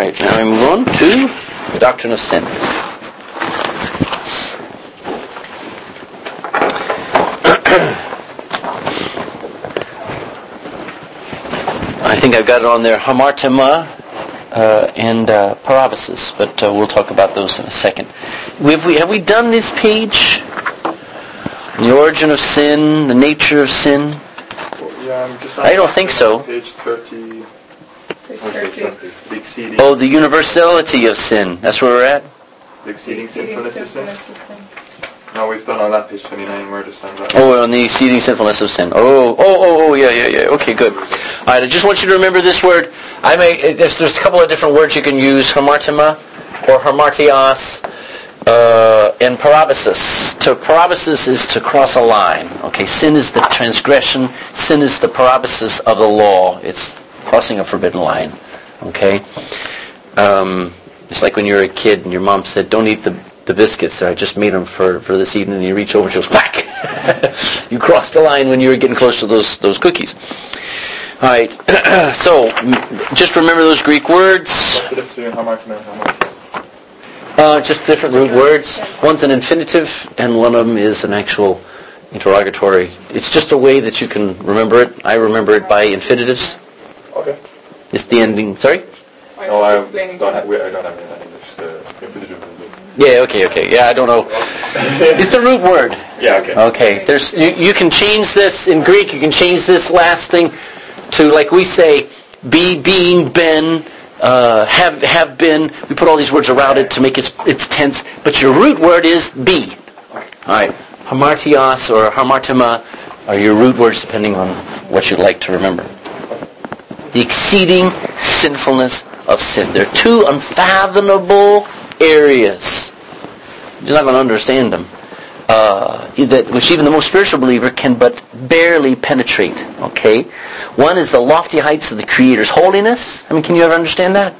right, now we move on to the doctrine of sin. I think I've got it on there, hamartima and parabasis, but we'll talk about those in a second. Have we done this page? The origin of sin, the nature of sin? Yeah, I'm just I don't think so. Page 30. The exceeding. Oh, the universality of sin. That's where we're at? The exceeding sinfulness of sin. No, we've done on that page 29. We're just on that. Oh, on the exceeding sinfulness of sin. Yeah. Okay, good. All right, I just want you to remember this word. There's a couple of different words you can use, hamartima or hamartios, and parabasis. Parabasis is to cross a line. Okay, sin is the transgression. Sin is the parabasis of the law. It's crossing a forbidden line. Okay? It's like when you were a kid and your mom said, don't eat the biscuits that I just made them for this evening, and you reach over and she goes, whack! You crossed the line when you were getting close to those cookies. All right, so just remember those Greek words. What's the difference between hamartima and hamartios? Just different root words. One's an infinitive, and one of them is an actual interrogatory. It's just a way that you can remember it. I remember it by infinitives. Okay. It's the ending. Sorry? No, I don't have anything English. The infinitive. Yeah, okay. Yeah, I don't know. It's the root word. Yeah, okay. Okay. There's you can change this in Greek. You can change this last thing to, like we say, be, being, been, have been. We put all these words around it to make its tense. But your root word is be. All right. Hamartios or hamartima are your root words depending on what you'd like to remember. The exceeding sinfulness of sin. There are two unfathomable areas. You're not going to understand them. Which even the most spiritual believer can but barely penetrate. Okay? One is the lofty heights of the Creator's holiness. I mean, can you ever understand that?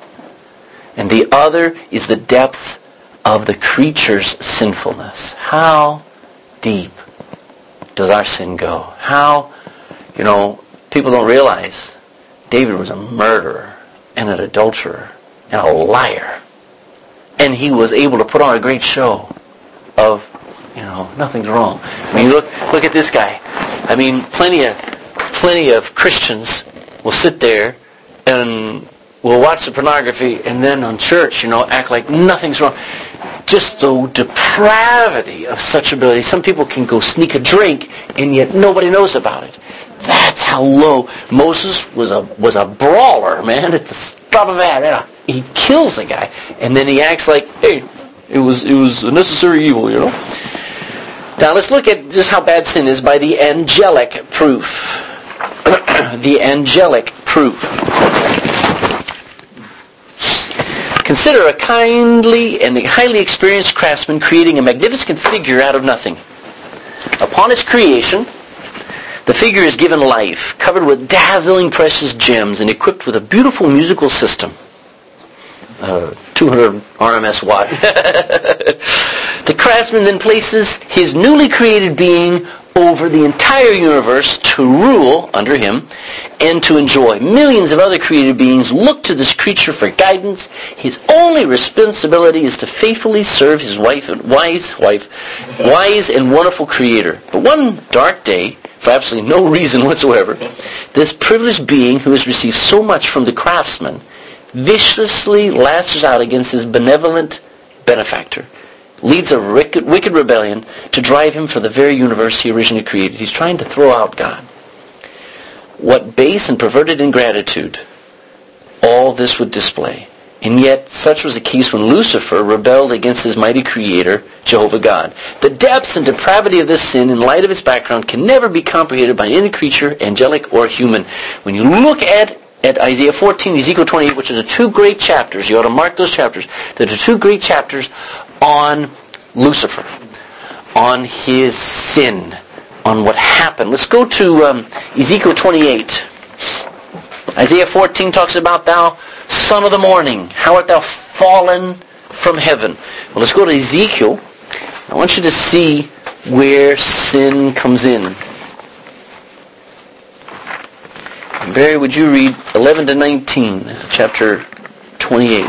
And the other is the depths of the creature's sinfulness. How deep does our sin go? How, people don't realize David was a murderer and an adulterer and a liar. And he was able to put on a great show of, nothing's wrong. I mean, look at this guy. I mean, plenty of Christians will sit there and will watch the pornography and then on church, act like nothing's wrong. Just the depravity of such ability. Some people can go sneak a drink and yet nobody knows about it. That's how low. Moses was a brawler, man, at the top of that. He kills the guy, and then he acts like, hey, it was a necessary evil, Now let's look at just how bad sin is by the angelic proof. The angelic proof. Consider a kindly and highly experienced craftsman creating a magnificent figure out of nothing. Upon its creation, the figure is given life, covered with dazzling precious gems, and equipped with a beautiful musical system. 200 RMS watt. The craftsman then places his newly created being over the entire universe to rule under him and to enjoy. Millions of other created beings look to this creature for guidance. His only responsibility is to faithfully serve his wise and wonderful Creator. But one dark day, for absolutely no reason whatsoever, this privileged being who has received so much from the craftsman viciously lashes out against his benevolent benefactor, leads a wicked rebellion to drive him from the very universe he originally created. He's trying to throw out God. What base and perverted ingratitude all this would display. And yet, such was the case when Lucifer rebelled against his mighty Creator, Jehovah God. The depths and depravity of this sin, in light of its background, can never be comprehended by any creature, angelic or human. When you look at Isaiah 14, Ezekiel 28, which are the two great chapters, you ought to mark those chapters. They're the two great chapters on Lucifer, on his sin, on what happened. Let's go to Ezekiel 28. Isaiah 14 talks about, thou son of the morning, how art thou fallen from heaven. Well, let's go to Ezekiel. I want you to see where sin comes in. Barry, would you read 11 to 19, chapter 28.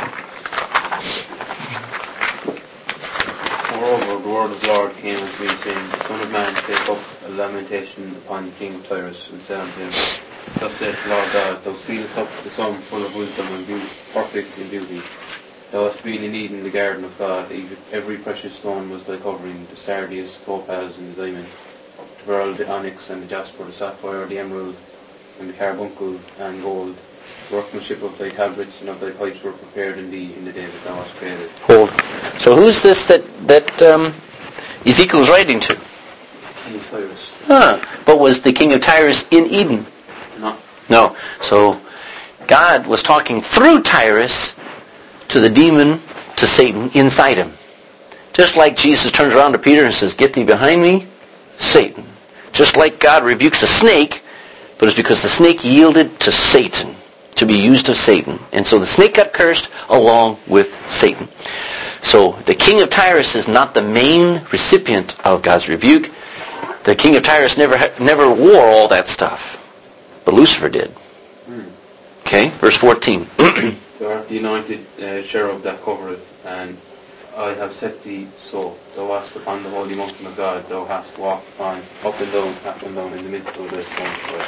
Moreover, the word of the Lord came unto me, saying, Son of man, take up a lamentation upon the king of Tyrus, and say unto him, Thus saith the Lord God, Thou sealest up the sum full of wisdom and perfect in beauty. Thou hast been in Eden, the garden of God. Every precious stone was thy covering, the sardius, topaz, and the diamond, the beryl, the onyx, and the jasper, the sapphire, the emerald, and the carbuncle, and gold. The workmanship of thy tablets and of thy pipes were prepared in thee in the day that thou wast created. Hold. So who's this that Ezekiel's writing to? King of Tyrus. But was the king of Tyrus in Eden? No. So God was talking through Tyrus to the demon, to Satan, inside him. Just like Jesus turns around to Peter and says, Get thee behind me, Satan. Just like God rebukes a snake, but it's because the snake yielded to Satan, to be used of Satan. And so the snake got cursed along with Satan. So the king of Tyrus is not the main recipient of God's rebuke. The king of Tyrus never wore all that stuff. But Lucifer did. Okay, verse 14. Thou art the anointed cherub that covereth, and I have set thee so. Thou wast upon the holy mountain of God. Thou hast walked upon up and down in the midst of the stone square.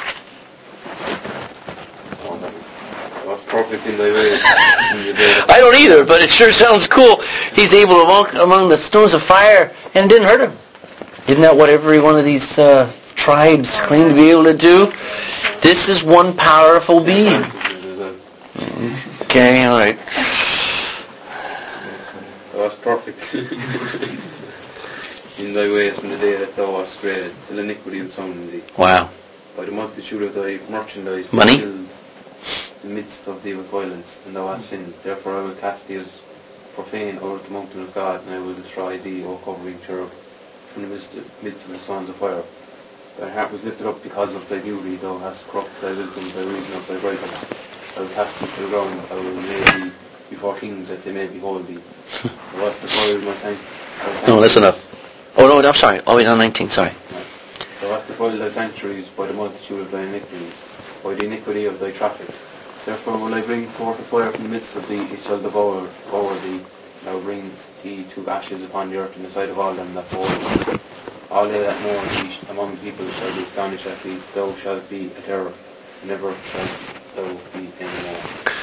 Thou wast perfect in thy ways. I don't either, but it sure sounds cool. He's able to walk among the stones of fire, and it didn't hurt him. Isn't that what every one of these tribes claim to be able to do? This is one powerful being. Okay, all right. Thou wast perfect in thy ways from the day that thou wast created, till iniquity was sown in thee. Wow. By the multitude of thy merchandise, Money? thou filled the midst of thee with violence, and thou hast sinned. Therefore I will cast thee as profane over the mountain of God, and I will destroy thee, O covering cherub, from the midst of the sons of fire. Thy heart was lifted up because of thy beauty, thou hast corrupted thy wisdom by reason of thy brightness. I will cast thee to the ground, I will lay thee before kings that they may behold thee. Thou hast defiled my sanctuaries. No, that's enough. Oh, no, I'm sorry. Oh, wait, on 19, sorry. Thou hast defiled thy sanctuaries by the multitude of thy iniquities, by the iniquity of thy traffic. Therefore will I bring forth a fire from the midst of thee, it shall devour thee, and I will bring thee to ashes upon the earth in the sight of all them that behold thee. All they that mourn thee among the people shall be astonished at thee. Thou shalt be a terror, never shalt thou be any more.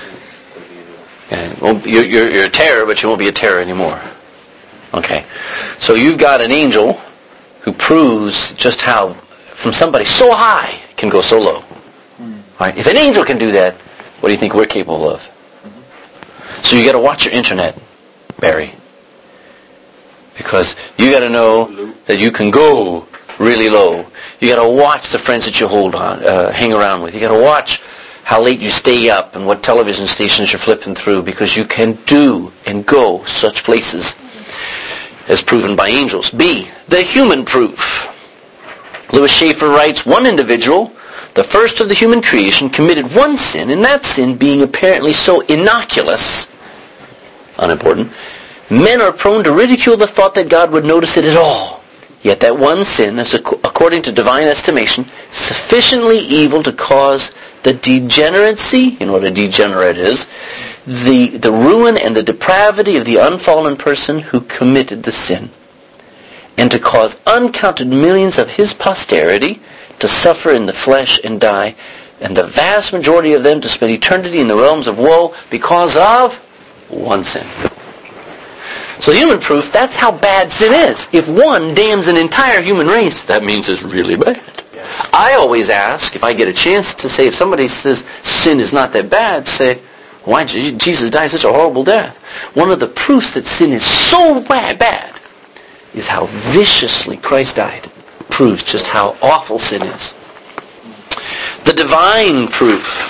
And you're a terror, but you won't be a terror anymore. Okay. So you've got an angel who proves just how, from somebody so high, can go so low. Right? If an angel can do that, what do you think we're capable of? So you got to watch your internet, Barry. Because you got to know that you can go really low. You got to watch the friends that you hang around with. You got to watch how late you stay up and what television stations you're flipping through, because you can do and go such places as proven by angels. B, the human proof. Lewis Schaefer writes, one individual, the first of the human creation, committed one sin, and that sin being apparently so innocuous, unimportant, men are prone to ridicule the thought that God would notice it at all. Yet that one sin is, according to divine estimation, sufficiently evil to cause the degeneracy, you know what a degenerate is, the ruin and the depravity of the unfallen person who committed the sin, and to cause uncounted millions of his posterity to suffer in the flesh and die, and the vast majority of them to spend eternity in the realms of woe because of one sin. So human proof, that's how bad sin is. If one damns an entire human race, that means it's really bad. Yeah. I always ask, if I get a chance to say, if somebody says sin is not that bad, say, why did Jesus die such a horrible death? One of the proofs that sin is so bad is how viciously Christ died. Proves just how awful sin is. The divine proof.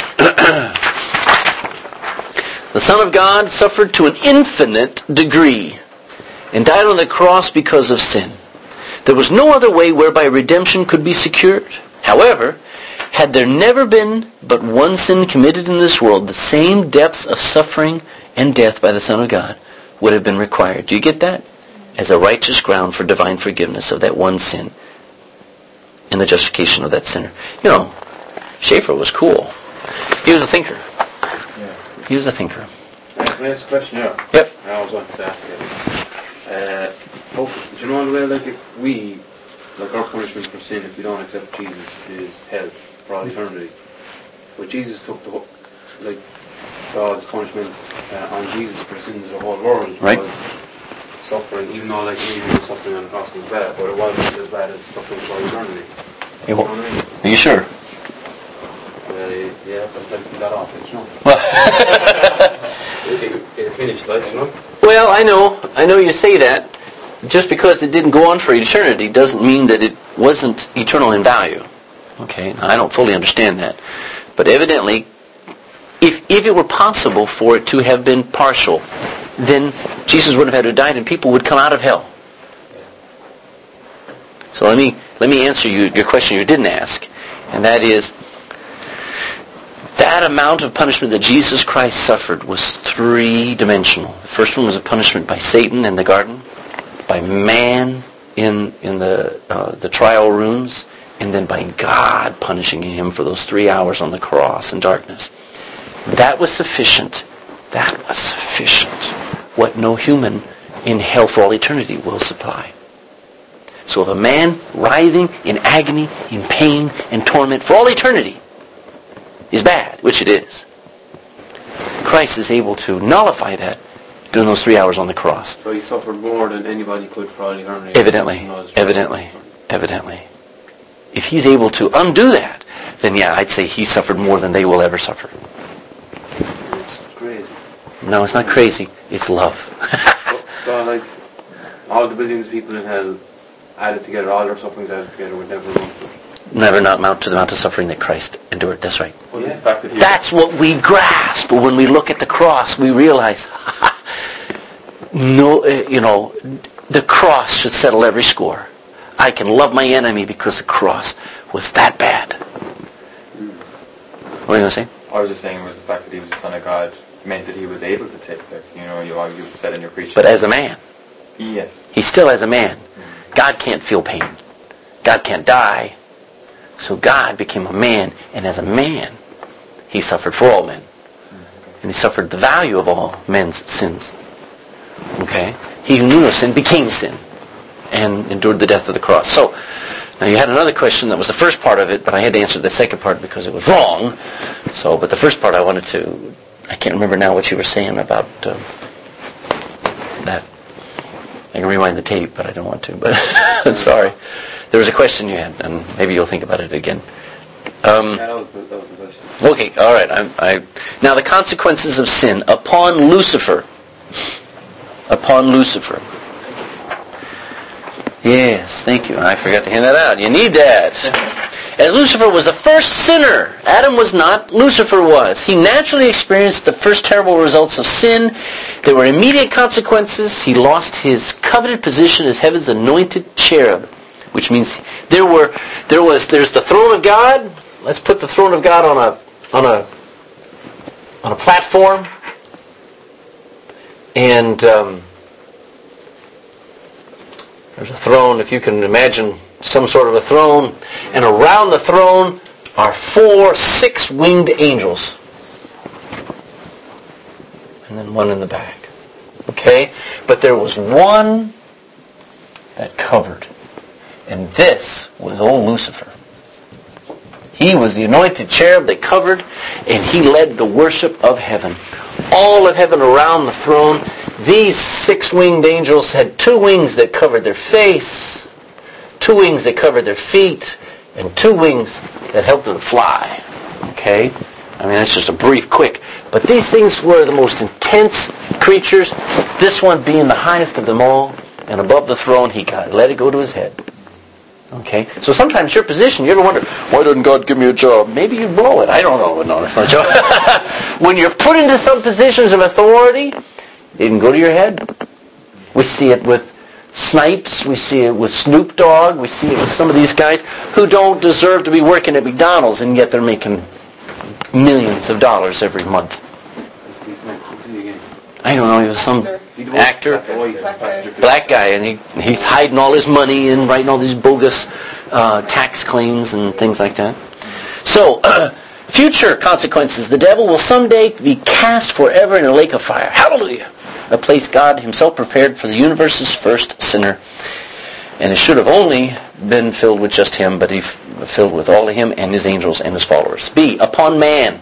The Son of God suffered to an infinite degree and died on the cross because of sin. There was no other way whereby redemption could be secured. However, had there never been but one sin committed in this world, the same depths of suffering and death by the Son of God would have been required. Do you get that? As a righteous ground for divine forgiveness of that one sin and the justification of that sinner. You know, Schaefer was cool. He was a thinker. He was a thinker. Can I ask a question here? Yep. I always wanted to ask it. Do you know the way, like, if we, like, our punishment for sin, if we don't accept Jesus, is hell for all eternity? But Jesus took God's punishment on Jesus for the sins of the whole world. Right. Was suffering, even though, like, maybe he was suffering on the cross was bad, but it wasn't as bad as suffering for all eternity. You know what I mean? Are you sure? Yeah, but like that off, you know. It finished, like, you know. Well, I know you say that. Just because it didn't go on for eternity doesn't mean that it wasn't eternal in value. Okay, now, I don't fully understand that. But evidently, if it were possible for it to have been partial, then Jesus wouldn't have had to die and people would come out of hell. So let me answer your question you didn't ask, and that is, that amount of punishment that Jesus Christ suffered was three-dimensional. The first one was a punishment by Satan in the garden, by man in the trial rooms, and then by God punishing him for those 3 hours on the cross in darkness. That was sufficient. That was sufficient. What no human in hell for all eternity will supply. So if a man writhing in agony, in pain, and torment for all eternity is bad, which it is, Christ is able to nullify that during those 3 hours on the cross. So he suffered more than anybody could for all eternity. Evidently. If he's able to undo that, then yeah, I'd say he suffered more than they will ever suffer. It's crazy. No, it's not crazy. It's love. So like, all the billions of people in hell added together, all their sufferings added together would never amount to it. Never not amount to the amount of suffering that Christ endured. That's right. Well, the fact that he That's what we grasp. But when we look at the cross, we realize, the cross should settle every score. I can love my enemy because the cross was that bad. What are you going to say? I was just saying it was the fact that he was the Son of God meant that he was able to take that. You said in your preaching. But as a man. Yes. He's still as a man. God can't feel pain. God can't die. So God became a man, and as a man, he suffered for all men. And he suffered the value of all men's sins. Okay? He who knew no sin became sin and endured the death of the cross. So, now you had another question that was the first part of it, but I had to answer the second part because it was wrong. So, but the first part I can't remember now what you were saying about that. I can rewind the tape, but I don't want to. But I'm sorry. There was a question you had, and maybe you'll think about it again. That was the question. Okay, all right. Now the consequences of sin upon Lucifer. Upon Lucifer. Yes, thank you. I forgot to hand that out. You need that. As Lucifer was the first sinner, Adam was not, Lucifer was. He naturally experienced the first terrible results of sin. There were immediate consequences. He lost his coveted position as heaven's anointed cherub, which means there's the throne of God. Let's put the throne of God on a platform, and there's a throne, if you can imagine some sort of a throne, and around the throne are 4 6-winged angels, and then one in the back. Okay? But there was one that covered, and this was old Lucifer. He was the anointed cherub that covered, and he led the worship of heaven. All of heaven around the throne. These 6-winged angels had 2 wings that covered their face, 2 wings that covered their feet, and 2 wings that helped them fly. Okay? I mean, that's just a brief, quick. But these things were the most intense creatures, this one being the highest of them all, and above the throne, he let it go to his head. Okay? So sometimes your position, you ever wonder, why doesn't God give me a job? Maybe you blow it. I don't know. No, it's not a job. When you're put into some positions of authority, it can go to your head. We see it with Snipes. We see it with Snoop Dogg. We see it with some of these guys who don't deserve to be working at McDonald's, and yet they're making millions of dollars every month. I don't know. He was some actor, black guy, and he's hiding all his money and writing all these bogus tax claims and things like that. So Future consequences. The devil will someday be cast forever in a lake of fire. Hallelujah! A place God himself prepared for the universe's first sinner. And it should have only been filled with just him, but he filled with all of him and his angels and his followers. B, upon man.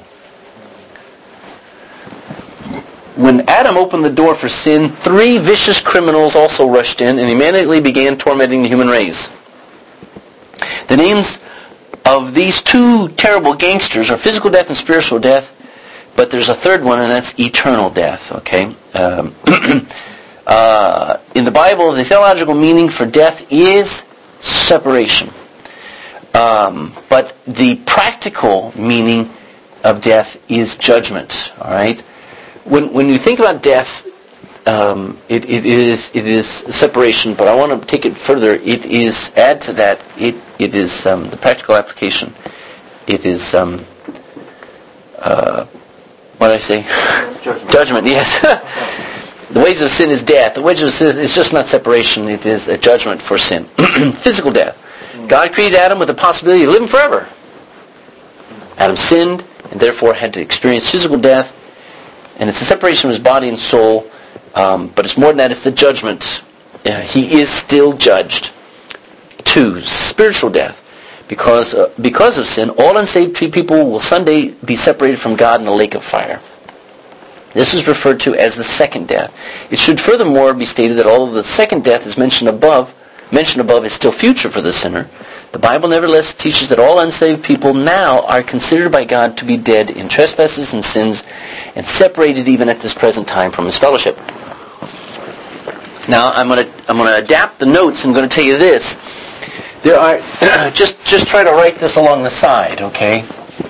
When Adam opened the door for sin, 3 vicious criminals also rushed in and immediately began tormenting the human race. The names of these 2 terrible gangsters are physical death and spiritual death, but there's a third one, and that's eternal death, okay? In the Bible, the theological meaning for death is separation. But the practical meaning of death is judgment, all right? When you think about death, it is separation, but I want to take it further. It is, add to that, it is the practical application. It is, what did I say? Judgment, yes. The wages of sin is death. The wages of sin is just not separation. It is a judgment for sin. Physical death. God created Adam with the possibility of living forever. Adam sinned and therefore had to experience physical death. And it's a separation of his body and soul. But it's more than that. It's the judgment. He is still judged. 2, spiritual death. Because of sin, all unsaved people will someday be separated from God in a lake of fire. This is referred to as the second death. It should furthermore be stated that although the second death is mentioned above is still future for the sinner, the Bible nevertheless teaches that all unsaved people now are considered by God to be dead in trespasses and sins and separated even at this present time from his fellowship. Now I'm going to adapt the notes and I'm going to tell you this. There are just try to write this along the side, okay?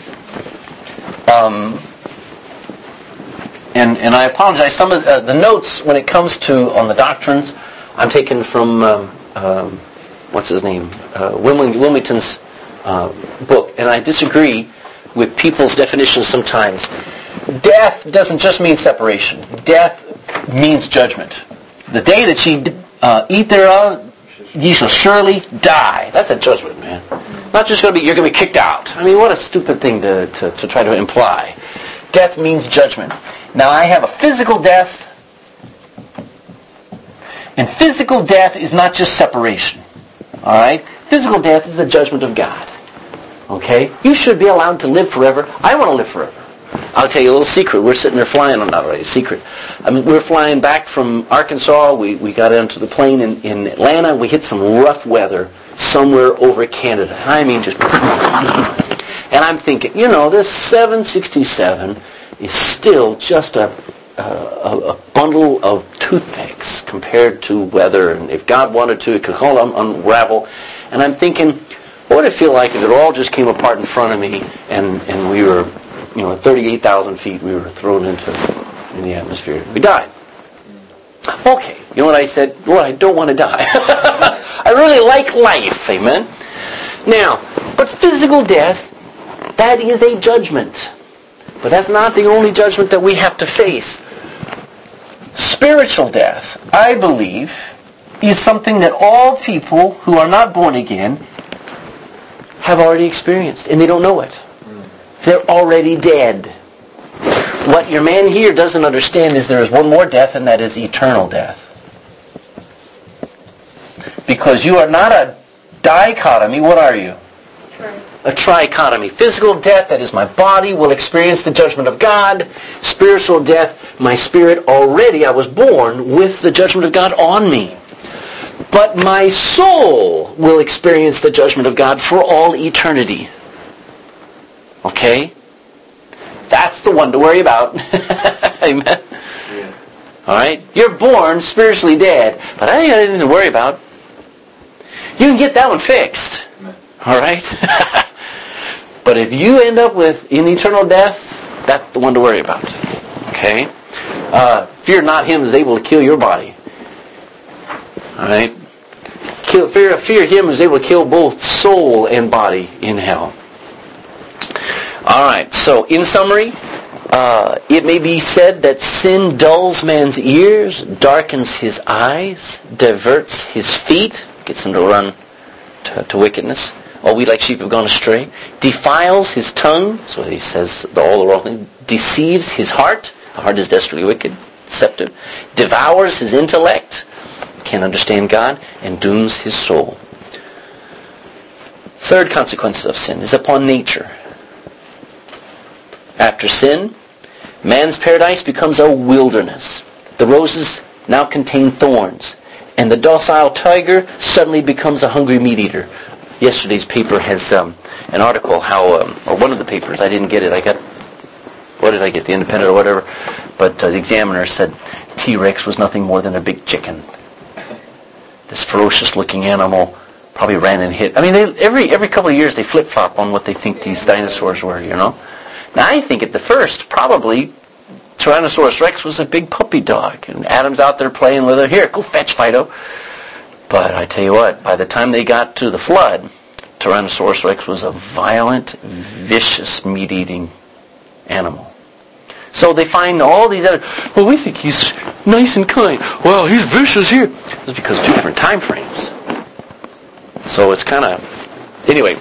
And I apologize. Some of the notes when it comes to on the doctrines, I'm taking from what's his name, Wilmington's book, and I disagree with people's definitions sometimes. Death doesn't just mean separation. Death means judgment. The day that ye eat thereof, ye shall surely die. That's a judgment, man. Not just going to be you're going to be kicked out. I mean, what a stupid thing to try to imply. Death means judgment. Now I have a physical death, and physical death is not just separation. All right? Physical death is the judgment of God. Okay? You should be allowed to live forever. I want to live forever. I'll tell you a little secret. We're sitting there flying, not already a secret. I mean, we're flying back from Arkansas. We got onto the plane in Atlanta. We hit some rough weather somewhere over Canada. I mean, just... And I'm thinking, this 767 is still just a bundle of toothpicks compared to weather. And if God wanted to, it could all unravel. And I'm thinking, what would it feel like if it all just came apart in front of me and we were, 38,000 feet, we were thrown in the atmosphere. We died. Okay, you know what I said? Well, I don't want to die. I really like life, amen? Now, but physical death, that is a judgment. But that's not the only judgment that we have to face. Spiritual death, I believe, is something that all people who are not born again have already experienced, and they don't know it. They're already dead. What your man here doesn't understand is there is one more death, and that is eternal death. Because you are not a dichotomy. What are you? A trichotomy. Physical death, that is my body, will experience the judgment of God. Spiritual death, my spirit already, I was born with the judgment of God on me. But my soul will experience the judgment of God for all eternity. Okay? That's the one to worry about. Amen? Yeah. All right? You're born spiritually dead, but I ain't got anything to worry about. You can get that one fixed. All right? But if you end up in eternal death, that's the one to worry about. Okay? Fear not him who is able to kill your body. All right? Fear him who is able to kill both soul and body in hell. All right. So, in summary, it may be said that sin dulls man's ears, darkens his eyes, diverts his feet, gets him to run to wickedness, All we like sheep have gone astray. Defiles his tongue, so he says all the wrong things. Deceives his heart. The heart is desperately wicked, deceptive. Devours his intellect. Can't understand God. And dooms his soul. Third consequence of sin is upon nature. After sin, man's paradise becomes a wilderness. The roses now contain thorns, and the docile tiger suddenly becomes a hungry meat eater. Yesterday's paper has an article or one of the papers, I didn't get it. What did I get? The Independent or whatever. But the Examiner said T-Rex was nothing more than a big chicken. This ferocious-looking animal probably ran and hit. I mean, every couple of years they flip-flop on what they think these dinosaurs were, Now, I think at the first, probably, Tyrannosaurus Rex was a big puppy dog, and Adam's out there playing with her. Here, go fetch Fido. But I tell you what, by the time they got to the flood, Tyrannosaurus Rex was a violent, vicious, meat-eating animal. So they find all these other, well, we think he's nice and kind. Well, he's vicious here. It's because 2 different time frames. So it's kind of, anyway.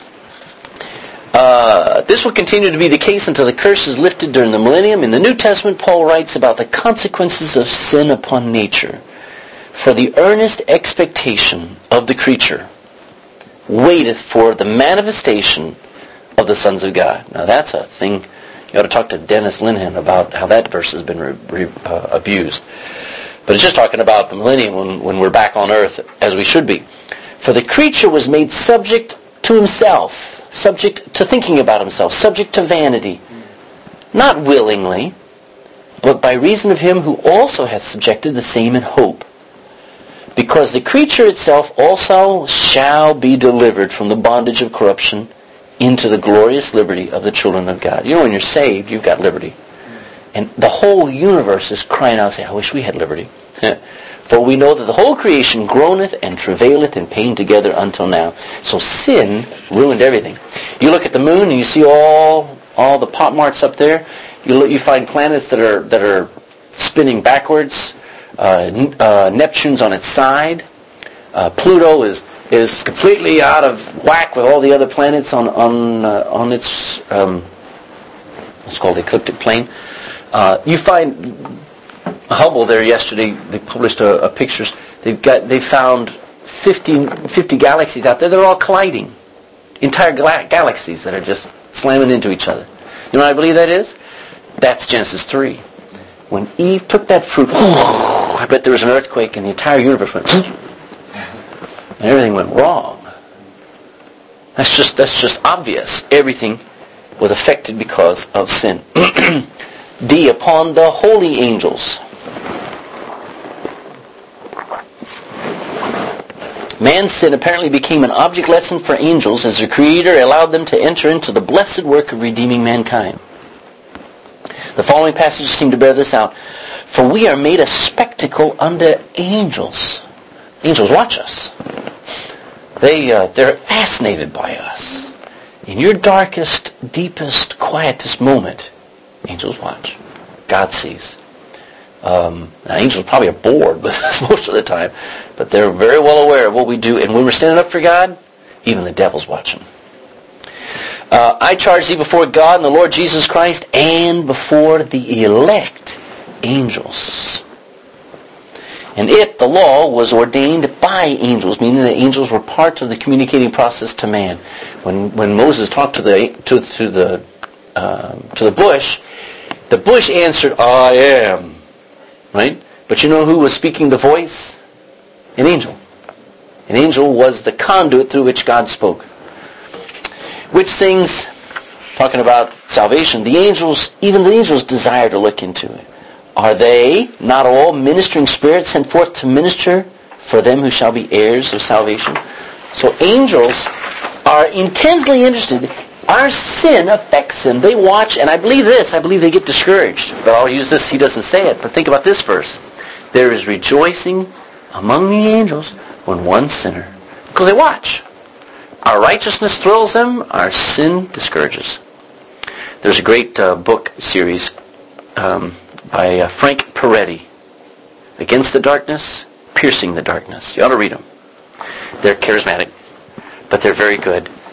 This will continue to be the case until the curse is lifted during the millennium. In the New Testament, Paul writes about the consequences of sin upon nature. For the earnest expectation of the creature waiteth for the manifestation of the sons of God. Now that's a thing, you ought to talk to Dennis Linhan about how that verse has been abused. But it's just talking about the millennium when we're back on earth as we should be. For the creature was made subject to himself, subject to thinking about himself, subject to vanity, not willingly, but by reason of him who also hath subjected the same in hope. Because the creature itself also shall be delivered from the bondage of corruption into the glorious liberty of the children of God. When you're saved, you've got liberty. And the whole universe is crying out, saying, I wish we had liberty. For we know that the whole creation groaneth and travaileth in pain together until now. So sin ruined everything. You look at the moon and you see all the pot marks up there. You find planets that are spinning backwards. Neptune's on its side. Pluto is completely out of whack with all the other planets on its what's called ecliptic plane. You find Hubble there yesterday. They published a pictures. They found 50 galaxies out there. They're all colliding. Entire galaxies that are just slamming into each other. You know what I believe that is? That's Genesis 3. When Eve took that fruit, I bet there was an earthquake and the entire universe went, and everything went wrong. That's just obvious. Everything was affected because of sin. D, upon the holy angels. Man's sin apparently became an object lesson for angels as the Creator allowed them to enter into the blessed work of redeeming mankind. The following passages seem to bear this out. For we are made a spectacle unto angels. Angels watch us. They're fascinated by us. In your darkest, deepest, quietest moment, angels watch. God sees. Now, angels probably are bored with us most of the time, but they're very well aware of what we do. And when we're standing up for God, even the devil's watching. I charge thee before God and the Lord Jesus Christ and before the elect angels. And the law, was ordained by angels, meaning the angels were part of the communicating process to man. When Moses talked to the bush answered, I am. Right? But you know who was speaking the voice? An angel. An angel was the conduit through which God spoke. Which things, talking about salvation, even the angels desire to look into it. Are they not all ministering spirits sent forth to minister for them who shall be heirs of salvation? So angels are intensely interested. Our sin affects them. They watch, and I believe they get discouraged. But I'll use this, he doesn't say it, but think about this verse. There is rejoicing among the angels when one sinner, because they watch. Our righteousness thrills them, our sin discourages. There's a great book series by Frank Peretti, Against the Darkness, Piercing the Darkness. You ought to read them. They're charismatic, but they're very good.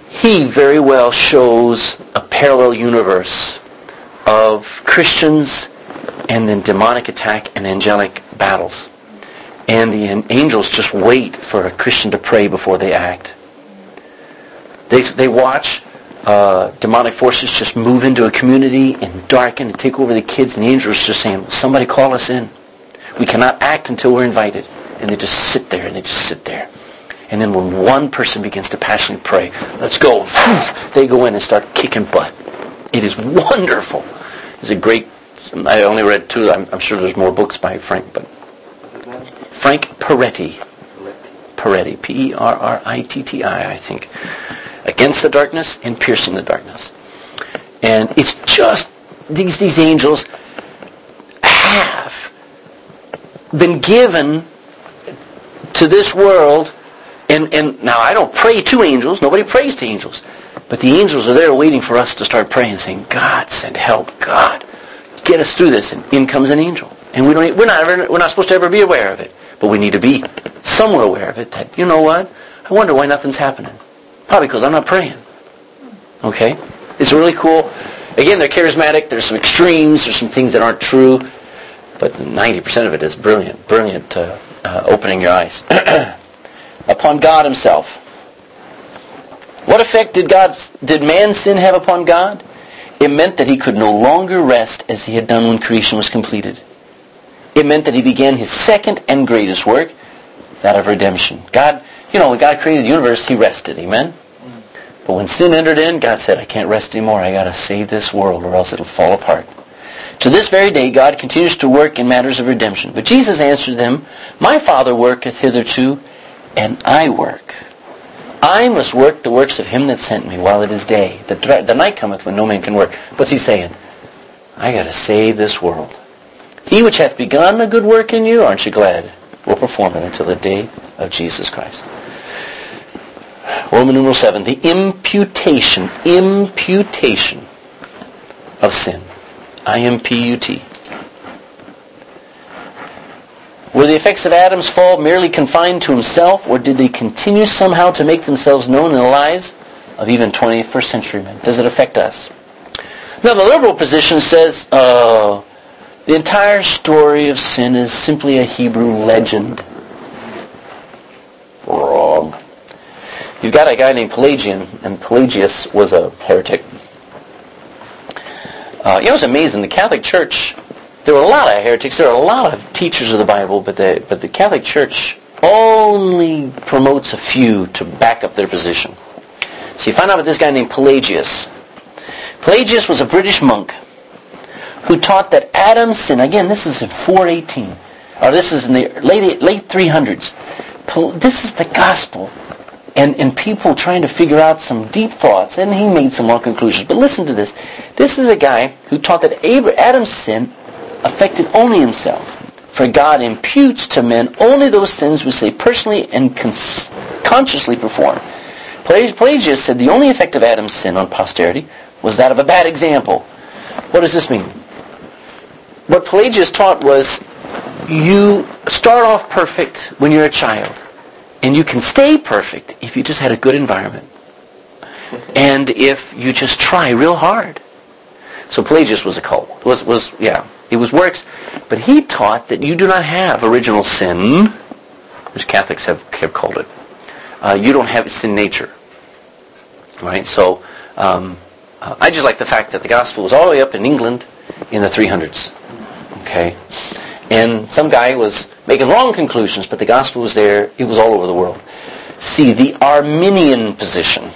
he very well shows a parallel universe of Christians and then demonic attack and angelic battles. And the angels just wait for a Christian to pray before they act. They watch demonic forces just move into a community and darken and take over the kids, and the angels just saying, somebody call us in. We cannot act until we're invited. And they just sit there, and they just sit there. And then when one person begins to passionately pray, let's go, they go in and start kicking butt. It is wonderful. It's a great, I only read 2, I'm sure there's more books by Frank, but Frank Peretti. Peretti, P-E-R-R-I-T-T-I, I think. Against the Darkness and Piercing the Darkness. And it's just, these angels have been given to this world, and now I don't pray to angels, nobody prays to angels, but the angels are there waiting for us to start praying, saying, God, send help, God, get us through this, and in comes an angel. And we're not supposed to ever be aware of it, but we need to be somewhat aware of it, that, you know what, I wonder why nothing's happening. Probably because I'm not praying. Okay? It's really cool. Again, they're charismatic. There's some extremes. There's some things that aren't true. But 90% of it is brilliant. Brilliant opening your eyes. Upon God himself. What effect did man's sin have upon God? It meant that he could no longer rest as he had done when creation was completed. It meant that he began his second and greatest work, that of redemption. God, when God created the universe, he rested. Amen? But when sin entered in, God said, I can't rest anymore. I got to save this world or else it'll fall apart. To this very day, God continues to work in matters of redemption. But Jesus answered them, my Father worketh hitherto, and I work. I must work the works of him that sent me while it is day. The night cometh when no man can work. What's he saying? I got to save this world. He which hath begun a good work in you, aren't you glad, will perform it until the day of Jesus Christ. Roman numeral 7, the imputation of sin. I-M-P-U-T. Were the effects of Adam's fall merely confined to himself, or did they continue somehow to make themselves known in the lives of even 21st century men? Does it affect us? Now, the liberal position says the entire story of sin is simply a Hebrew legend. Wrong. You've got a guy named Pelagian, and Pelagius was a heretic. It's amazing. The Catholic Church, there were a lot of heretics. There are a lot of teachers of the Bible, but the Catholic Church only promotes a few to back up their position. So you find out about this guy named Pelagius. Pelagius was a British monk who taught that Adam's sin, again, this is in 418, or this is in the late 300s. This is the gospel. And people trying to figure out some deep thoughts, and he made some wrong conclusions. But listen to this. This is a guy who taught that Adam's sin affected only himself. For God imputes to men only those sins which they personally and consciously perform. Pelagius said the only effect of Adam's sin on posterity was that of a bad example. What does this mean? What Pelagius taught was you start off perfect when you're a child. And you can stay perfect if you just had a good environment. And if you just try real hard. So Pelagius was a cult. It was works. But he taught that you do not have original sin, which Catholics have called it. You don't have sin nature. Right? So I just like the fact that the gospel was all the way up in England in the 300s. Okay? And some guy was making wrong conclusions, but the gospel was there. It was all over the world. See, the Arminian position.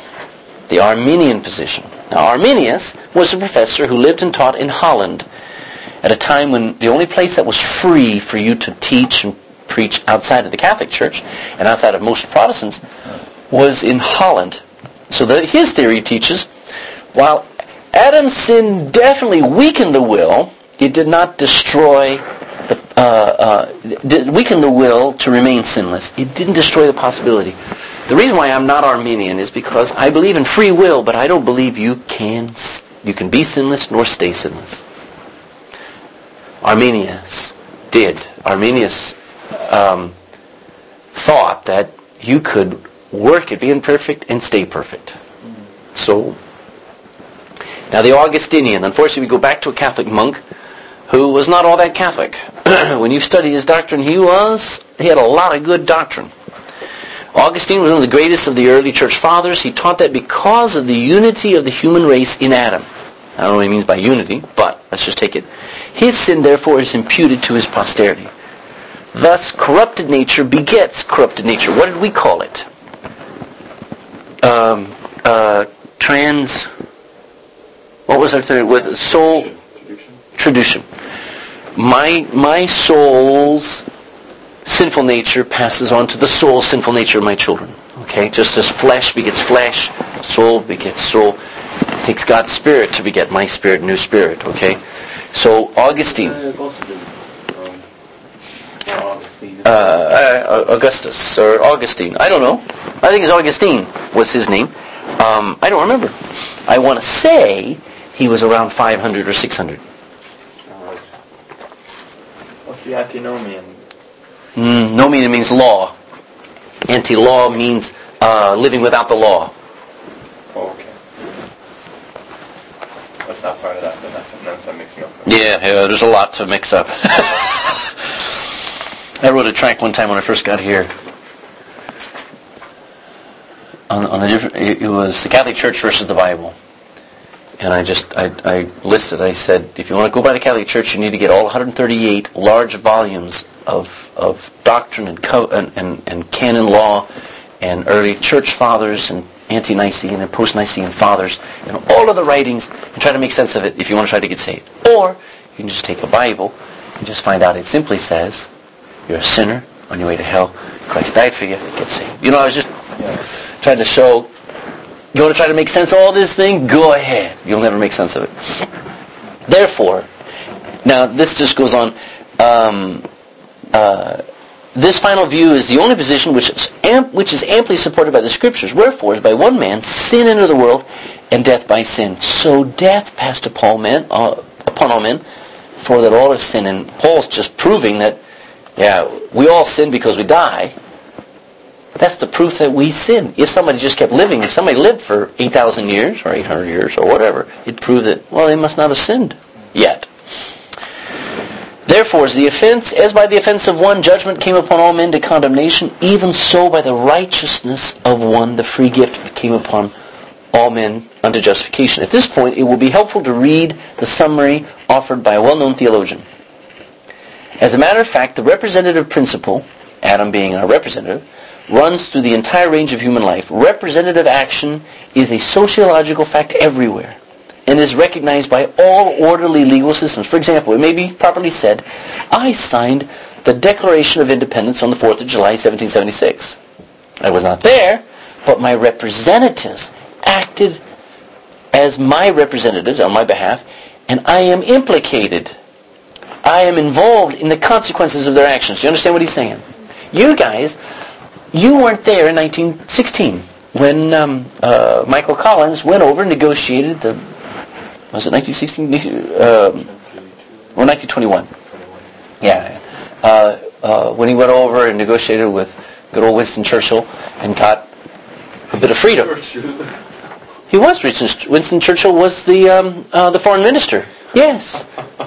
Now, Arminius was a professor who lived and taught in Holland at a time when the only place that was free for you to teach and preach outside of the Catholic Church and outside of most Protestants was in Holland. So his theory teaches, while Adam's sin definitely weakened the will, it did not destroy weakened the will to remain sinless. It didn't destroy the possibility. The reason why I'm not Arminian is because I believe in free will, but I don't believe you can be sinless nor stay sinless. Arminius thought that you could work at being perfect and stay perfect. So, now the Augustinian, unfortunately we go back to a Catholic monk who was not all that Catholic. When you study his doctrine, he had a lot of good doctrine. Augustine was one of the greatest of the early church fathers. He taught that because of the unity of the human race in Adam, I don't know what he means by unity, but let's just take it. His sin, therefore, is imputed to his posterity. Thus, corrupted nature begets corrupted nature. What did we call it? What was our third? With soul tradition. My soul's sinful nature passes on to the soul's sinful nature of my children. Okay, just as flesh begets flesh, soul begets soul. It takes God's spirit to beget my spirit, new spirit. Okay, so Augustine. Augustus or Augustine. I don't know. I think it's Augustine was his name. I don't remember. I want to say he was around 500 or 600. What's the antinomian? Nomian means law. Anti-law means living without the law. Oh, okay. That's not part of that, then that's I'm mixing up. Yeah, there's a lot to mix up. I wrote a tract one time when I first got here. On the different, it was the Catholic Church versus the Bible, and I listed. I said, if you want to go by the Catholic Church, you need to get all 138 large volumes of doctrine and canon law, and early church fathers and ante-Nicene and post-Nicene fathers, and all of the writings, and try to make sense of it if you want to try to get saved. Or you can just take a Bible and just find out it simply says, you're a sinner on your way to hell. Christ died for you. Get saved. I was just trying to show, you want to try to make sense of all this thing? Go ahead. You'll never make sense of it. Therefore, now this just goes on. This final view is the only position which is amply supported by the Scriptures. Wherefore, by one man sin entered the world, and death by sin. So death passed upon all men, for that all have sinned. And Paul's just proving that, we all sin because we die. That's the proof that we sin. If somebody just kept living, if somebody lived for 8,000 years or 800 years or whatever, it'd prove that, they must not have sinned yet. Therefore, as by the offense of one judgment came upon all men to condemnation, even so by the righteousness of one the free gift came upon all men unto justification. At this point, it will be helpful to read the summary offered by a well-known theologian. As a matter of fact, the representative principle, Adam being our representative, runs through the entire range of human life. Representative action is a sociological fact everywhere and is recognized by all orderly legal systems. For example, it may be properly said, I signed the Declaration of Independence on the 4th of July, 1776. I was not there, but my representatives acted as my representatives on my behalf, and I am implicated. I am involved in the consequences of their actions. Do you understand what he's saying? You guys, you weren't there in 1916 when Michael Collins went over and negotiated was it 1916? Or 1921? Yeah. When he went over and negotiated with good old Winston Churchill and got a bit of freedom. He was Winston Churchill was the foreign minister. Yes.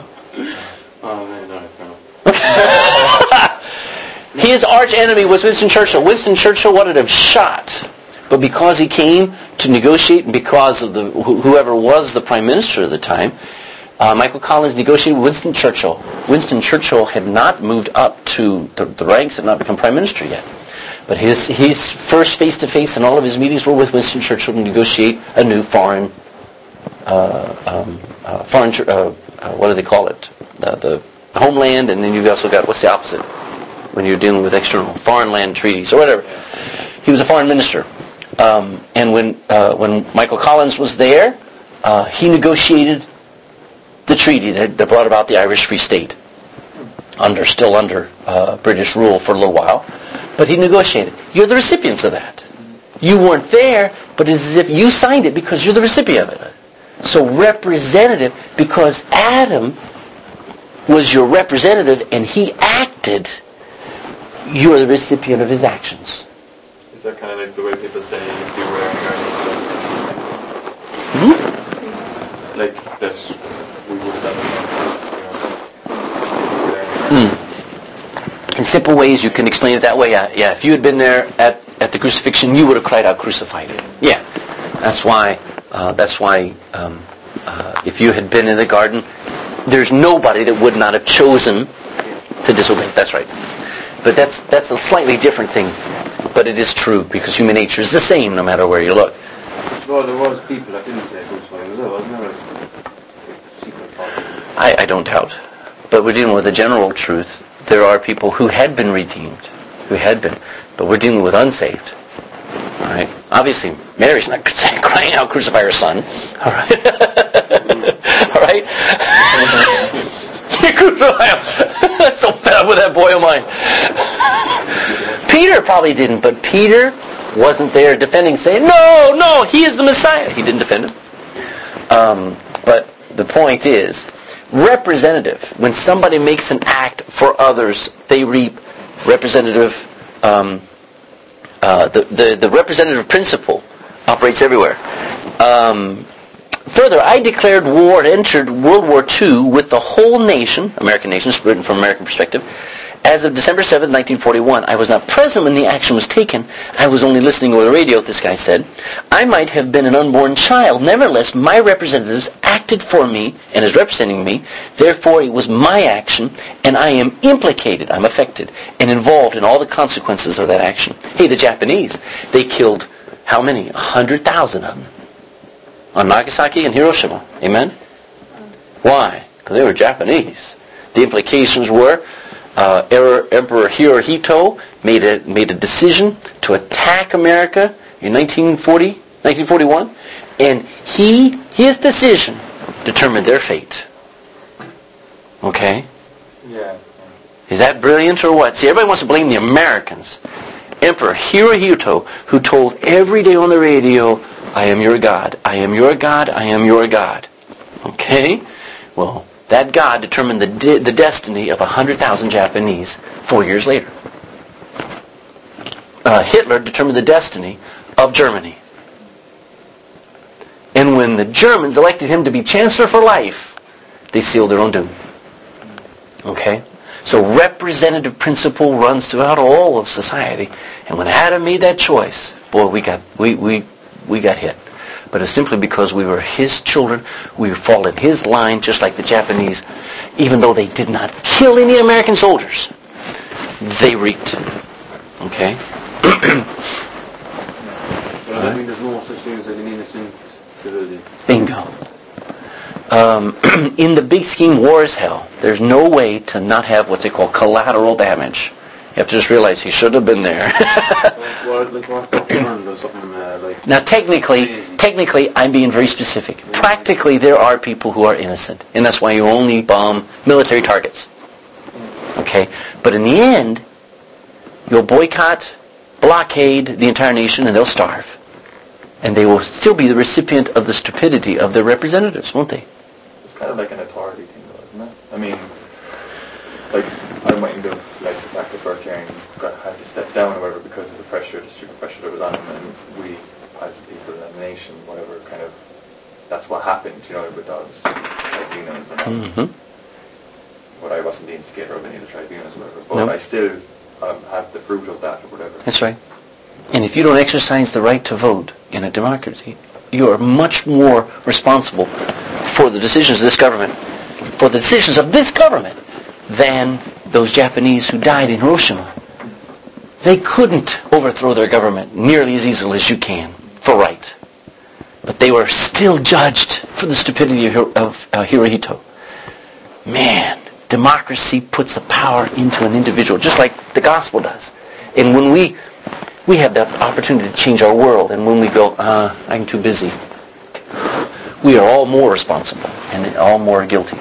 His arch enemy was Winston Churchill. Winston Churchill wanted him shot, but because he came to negotiate and because of whoever was the prime minister at the time, Michael Collins negotiated with Winston Churchill. Winston Churchill had not moved up to the ranks, had not become prime minister yet. But his first face-to-face and all of his meetings were with Winston Churchill to negotiate a new foreign, what do they call it? The homeland, and then you've also got, what's the opposite? When you're dealing with external foreign land treaties or whatever. He was a foreign minister. And when Michael Collins was there, he negotiated the treaty that brought about the Irish Free State, still under British rule for a little while. But he negotiated. You're the recipients of that. You weren't there, but it's as if you signed it because you're the recipient of it. So representative, because Adam was your representative and he acted, you're the recipient of his actions. Is that kind of like the way people say if you were incarnate? like that we would have done. In simple ways, you can explain it that way. Yeah. If you had been there at the crucifixion, you would have cried out, "Crucify him." Yeah. That's why. If you had been in the garden, there's nobody that would not have chosen to disobey. That's right. But that's a slightly different thing. But it is true, because human nature is the same no matter where you look. Well, there was people that didn't say crucify him, wasn't there? Like secret thought. I don't doubt. But we're dealing with a general truth. There are people who had been redeemed, but we're dealing with unsaved. All right. Obviously, Mary's not crying out, "Crucify her son." All right. All right. Crucify him. That's so fed up with that boy of mine. Peter probably didn't, but Peter wasn't there defending, saying, "No, he is the Messiah." He didn't defend him. But the point is, representative. When somebody makes an act for others, they reap representative. The representative principle operates everywhere. Further, I declared war and entered World War II with the whole nation, American nation, written from American perspective, as of December 7th, 1941. I was not present when the action was taken. I was only listening over the radio, this guy said. I might have been an unborn child. Nevertheless, my representatives acted for me and is representing me. Therefore, it was my action, and I am implicated, I'm affected, and involved in all the consequences of that action. Hey, the Japanese, they killed how many? 100,000 of them on Nagasaki and Hiroshima. Amen? Why? Because they were Japanese. The implications were Emperor Hirohito made a decision to attack America in 1941, and his decision determined their fate. Okay? Yeah. Is that brilliant or what? See, everybody wants to blame the Americans. Emperor Hirohito, who told every day on the radio, "I am your God, I am your God, I am your God." Okay? Well, that God determined the destiny of 100,000 Japanese 4 years later. Hitler determined the destiny of Germany. And when the Germans elected him to be Chancellor for life, they sealed their own doom. Okay? So representative principle runs throughout all of society. And when Adam made that choice, boy, we got hit. But it's simply because we were his children. We fall in his line, just like the Japanese. Even though they did not kill any American soldiers, they reaped. Okay? But I mean, there's no such thing as like an innocent civilian. Bingo. In the big scheme, war is hell. There's no way to not have what they call collateral damage. You have to just realize he should have been there. Now, technically, I'm being very specific. Practically, there are people who are innocent, and that's why you only bomb military targets. Okay? But in the end, you'll boycott, blockade the entire nation, and they'll starve. And they will still be the recipient of the stupidity of their representatives, won't they? It's kind of like an authority thing, though, isn't it? I mean, like, I mightn't have liked the fact that Bertrand had to step down or whatever because of the pressure, the stupid pressure that was on him, and we, as a people, as a nation, whatever, kind of, that's what happened, with those tribunals and all. But I wasn't the instigator of any of the tribunals or whatever, but I still have the fruit of that or whatever. That's right. And if you don't exercise the right to vote in a democracy, you are much more responsible for the decisions of this government, than those Japanese who died in Hiroshima. They couldn't overthrow their government nearly as easily as you can for right. But they were still judged for the stupidity of Hirohito. Man, democracy puts the power into an individual, just like the gospel does. And when we have the opportunity to change our world, and when we go, I'm too busy, we are all more responsible and all more guilty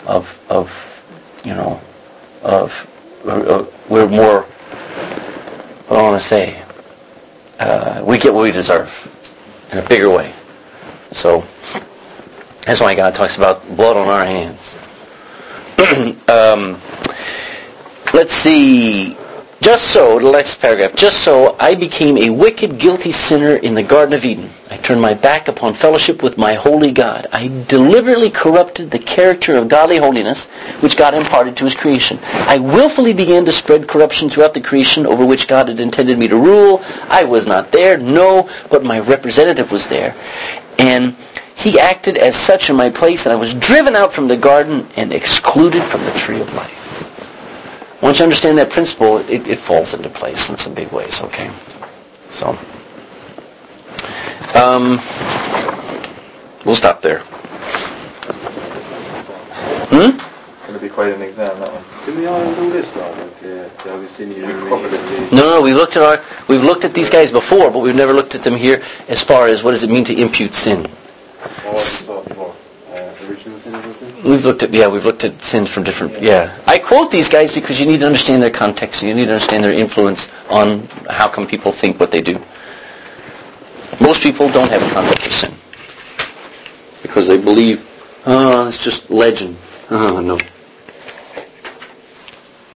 we're more, what I want to say, we get what we deserve in a bigger way. So that's why God talks about blood on our hands. Let's see. Just so, the next paragraph, just so I became a wicked, guilty sinner in the Garden of Eden. I turned my back upon fellowship with my holy God. I deliberately corrupted the character of godly holiness which God imparted to his creation. I willfully began to spread corruption throughout the creation over which God had intended me to rule. I was not there, no, but my representative was there. And he acted as such in my place, and I was driven out from the garden and excluded from the tree of life. Once you understand that principle, it falls into place in some big ways, okay? So, we'll stop there. It's going to be quite an exam, that one. Did we all do this, though? The Augustinian No, we've looked at these guys before, but we've never looked at them here as far as what does it mean to impute sin. Original sin, We've looked at sins from different, I quote these guys because you need to understand their context, and you need to understand their influence on how come people think what they do. Most people don't have a concept of sin because they believe, it's just legend. No.